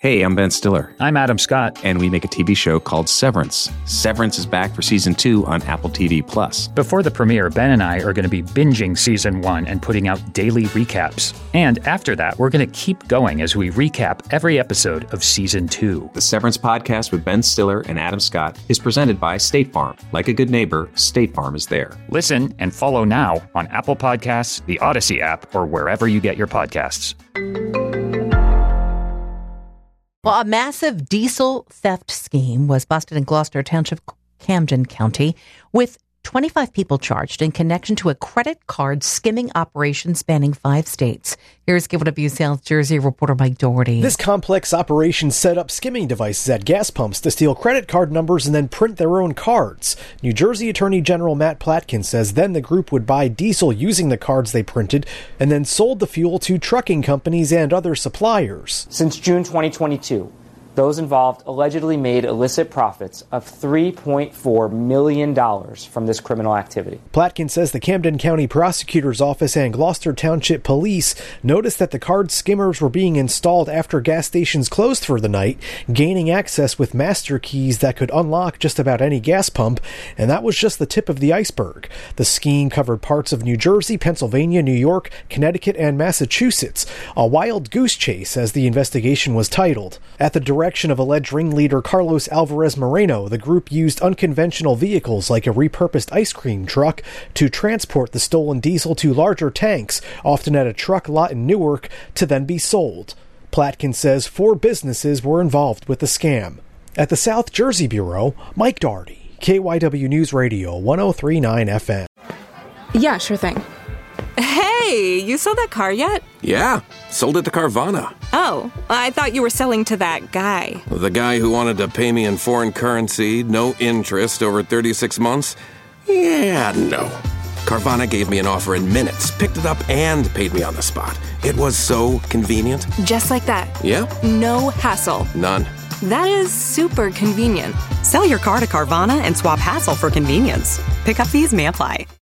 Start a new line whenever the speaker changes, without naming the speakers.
Hey, I'm Ben Stiller.
I'm Adam Scott.
And we make a TV show called Severance. Severance is back for Season 2 on Apple TV+.
Before the premiere, Ben and I are going to be binging Season 1 and putting out daily recaps. And after that, we're going to keep going as we recap every episode of Season 2.
The Severance podcast with Ben Stiller and Adam Scott is presented by State Farm. Like a good neighbor, State Farm is there.
Listen and follow now on Apple Podcasts, the Odyssey app, or wherever you get your podcasts.
Well, a massive diesel theft scheme was busted in Gloucester Township, Camden County, with 25 people charged in connection to a credit card skimming operation spanning 5 states. Here's KYW South Jersey reporter Mike Doherty.
This complex operation set up skimming devices at gas pumps to steal credit card numbers and then print their own cards. New Jersey Attorney General Matt Platkin says then the group would buy diesel using the cards they printed and then sold the fuel to trucking companies and other suppliers.
Since June 2022, those involved allegedly made illicit profits of $3.4 million from this criminal activity.
Platkin says the Camden County Prosecutor's Office and Gloucester Township Police noticed that the card skimmers were being installed after gas stations closed for the night, gaining access with master keys that could unlock just about any gas pump, and that was just the tip of the iceberg. The scheme covered parts of New Jersey, Pennsylvania, New York, Connecticut, and Massachusetts. A wild goose chase, as the investigation was titled. At the direction of alleged ringleader Carlos Alvarez Moreno, the group used unconventional vehicles like a repurposed ice cream truck to transport the stolen diesel to larger tanks, often at a truck lot in Newark, to then be sold. Platkin says 4 businesses were involved with the scam. At the South Jersey Bureau, Mike Doherty, KYW News Radio 103.9 FM.
Yeah, sure thing. Hey, you sold that car yet?
Yeah, sold it to Carvana.
Oh, I thought you were selling to that guy.
The guy who wanted to pay me in foreign currency, no interest, over 36 months? Yeah, no. Carvana gave me an offer in minutes, picked it up, and paid me on the spot. It was so convenient.
Just like that.
Yeah.
No hassle.
None.
That is super convenient.
Sell your car to Carvana and swap hassle for convenience. Pickup fees may apply.